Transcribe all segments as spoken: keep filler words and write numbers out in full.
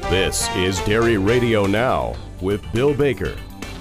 This is Dairy Radio Now with Bill Baker.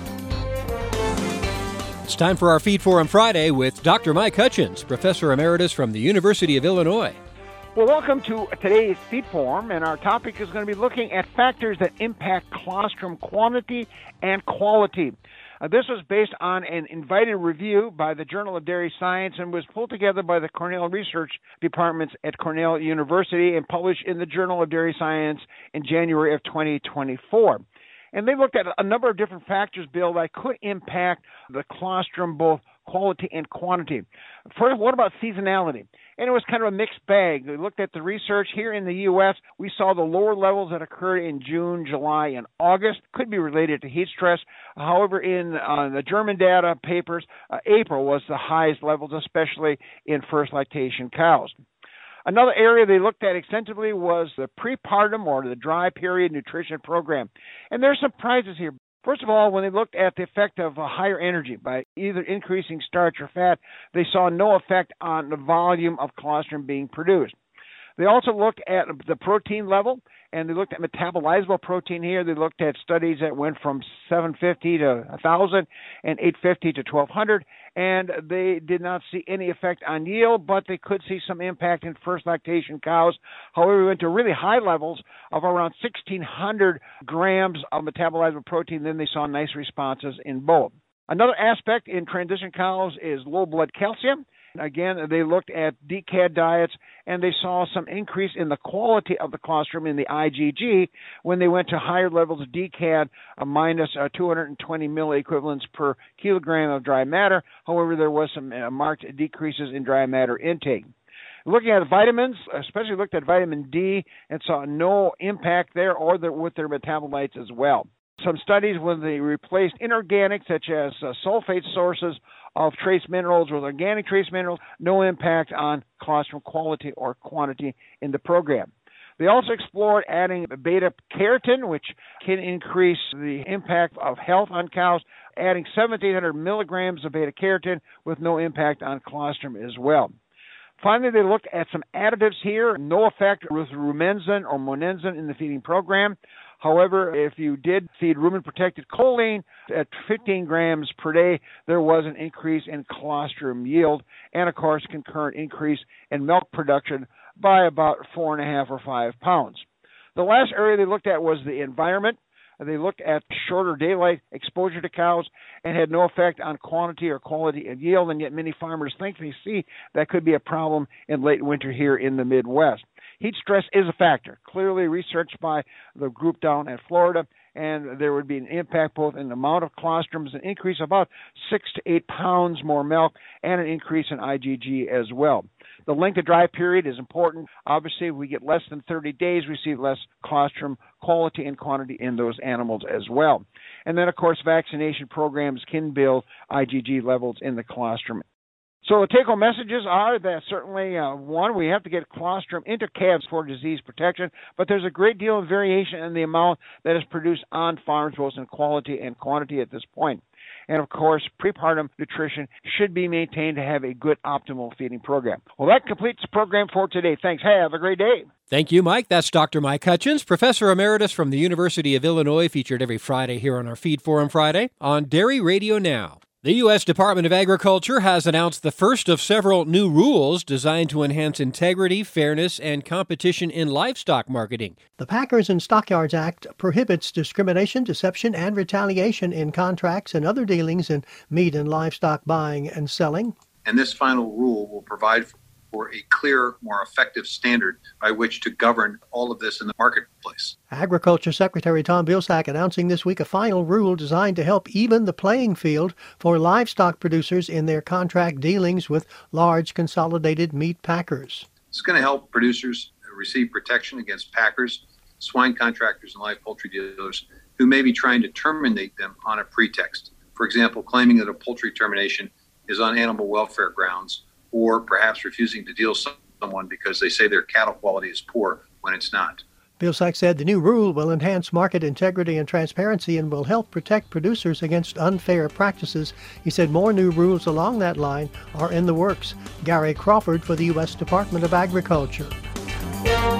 It's time for our Feed Forum Friday with Doctor Mike Hutchins, Professor Emeritus from the University of Illinois. Well, welcome to today's Feed Forum, and our topic is going to be looking at factors that impact colostrum quantity and quality. Uh, this was based on an invited review by the Journal of Dairy Science and was pulled together by the Cornell Research Departments at Cornell University and published in the Journal of Dairy Science in January of twenty twenty-four. And they looked at a number of different factors, Bill, that could impact the colostrum, both quality and quantity. First, what about seasonality? And it was kind of a mixed bag. We looked at the research here in the U S. We saw the lower levels that occurred in June, July, and August. Could be related to heat stress. However, in uh, the German data papers, uh, April was the highest levels, especially in first lactation cows. Another area they looked at extensively was the prepartum or the dry period nutrition program. And there's some prizes here. First of all, when they looked at the effect of uh, higher energy by either increasing starch or fat, they saw no effect on the volume of colostrum being produced. They also looked at the protein level, and they looked at metabolizable protein here. They looked at studies that went from seven fifty to one thousand and eight fifty to twelve hundred, and they did not see any effect on yield, but they could see some impact in first lactation cows. However, we went to really high levels of around sixteen hundred grams of metabolizable protein. Then they saw nice responses in both. Another aspect in transition cows is low blood calcium. Again, they looked at D C A D diets, and they saw some increase in the quality of the colostrum in the I G G when they went to higher levels of D C A D, uh, minus uh, two hundred twenty milliequivalents per kilogram of dry matter. However, there was some uh, marked decreases in dry matter intake. Looking at vitamins, especially looked at vitamin D, and saw no impact there or the, with their metabolites as well. Some studies when they replaced inorganic, such as uh, sulfate sources of trace minerals with organic trace minerals, no impact on colostrum quality or quantity in the program. They also explored adding beta-carotene, which can increase the impact of health on cows, adding seventeen hundred milligrams of beta-carotene with no impact on colostrum as well. Finally, they looked at some additives here, no effect with rumensin or monensin in the feeding program. However, if you did feed rumen-protected choline at fifteen grams per day, there was an increase in colostrum yield and, of course, concurrent increase in milk production by about four and a half or five pounds. The last area they looked at was the environment. They looked at shorter daylight exposure to cows and had no effect on quantity or quality of yield, and yet many farmers think they see that could be a problem in late winter here in the Midwest. Heat stress is a factor, clearly researched by the group down at Florida, and there would be an impact both in the amount of colostrums, an increase of about six to eight pounds more milk, and an increase in I G G as well. The length of dry period is important. Obviously, if we get less than thirty days, we see less colostrum quality and quantity in those animals as well. And then, of course, vaccination programs can build I G G levels in the colostrum. So the take-home messages are that certainly, uh, one, we have to get colostrum into calves for disease protection, but there's a great deal of variation in the amount that is produced on farms, both in quality and quantity at this point. And, of course, prepartum nutrition should be maintained to have a good optimal feeding program. Well, that completes the program for today. Thanks. Have a great day. Thank you, Mike. That's Doctor Mike Hutchins, Professor Emeritus from the University of Illinois, featured every Friday here on our Feed Forum Friday on Dairy Radio Now. The U S Department of Agriculture has announced the first of several new rules designed to enhance integrity, fairness, and competition in livestock marketing. The Packers and Stockyards Act prohibits discrimination, deception, and retaliation in contracts and other dealings in meat and livestock buying and selling. And this final rule will provide for a clear, more effective standard by which to govern all of this in the marketplace. Agriculture Secretary Tom Vilsack announcing this week a final rule designed to help even the playing field for livestock producers in their contract dealings with large consolidated meat packers. It's going to help producers receive protection against packers, swine contractors, and live poultry dealers who may be trying to terminate them on a pretext. For example, claiming that a poultry termination is on animal welfare grounds, or perhaps refusing to deal with someone because they say their cattle quality is poor when it's not. Vilsack said the new rule will enhance market integrity and transparency and will help protect producers against unfair practices. He said more new rules along that line are in the works. Gary Crawford for the U S Department of Agriculture.